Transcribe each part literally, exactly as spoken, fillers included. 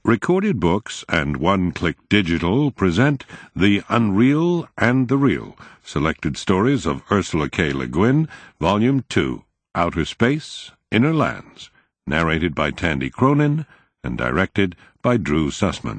Recorded Books and One Click Digital present The Unreal and the Real, Selected Stories of Ursula K. Le Guin, Volume two, Outer Space, Inner Lands, narrated by Tandy Cronin and directed by Drew Sussman.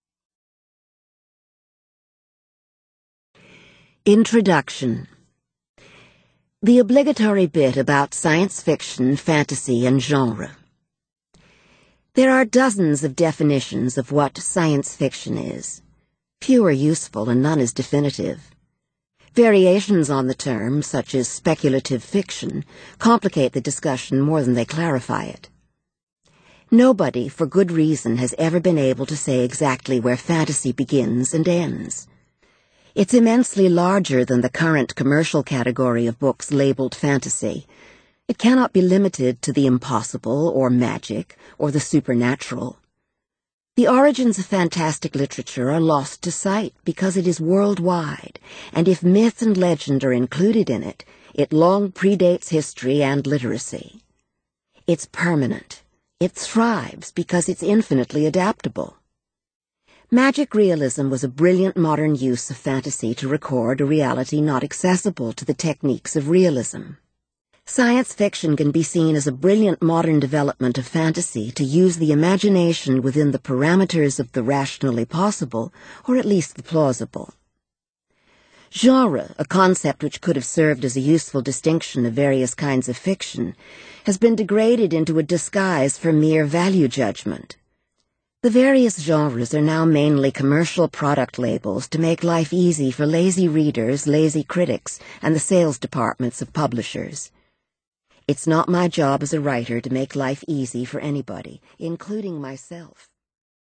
Introduction. The obligatory bit about science fiction, fantasy, and genre. There are dozens of definitions of what science fiction is. Few are useful and none is definitive. Variations on the term, such as speculative fiction, complicate the discussion more than they clarify it. Nobody, for good reason, has ever been able to say exactly where fantasy begins and ends. It's immensely larger than the current commercial category of books labeled fantasy. It cannot be limited to the impossible or magic or the supernatural. The origins of fantastic literature are lost to sight because it is worldwide, and if myth and legend are included in it, it long predates history and literacy. It's permanent. It thrives because it's infinitely adaptable. Magic realism was a brilliant modern use of fantasy to record a reality not accessible to the techniques of realism. Science fiction can be seen as a brilliant modern development of fantasy to use the imagination within the parameters of the rationally possible, or at least the plausible. Genre, a concept which could have served as a useful distinction of various kinds of fiction, has been degraded into a disguise for mere value judgment. The various genres are now mainly commercial product labels to make life easy for lazy readers, lazy critics, and the sales departments of publishers. It's not my job as a writer to make life easy for anybody, including myself.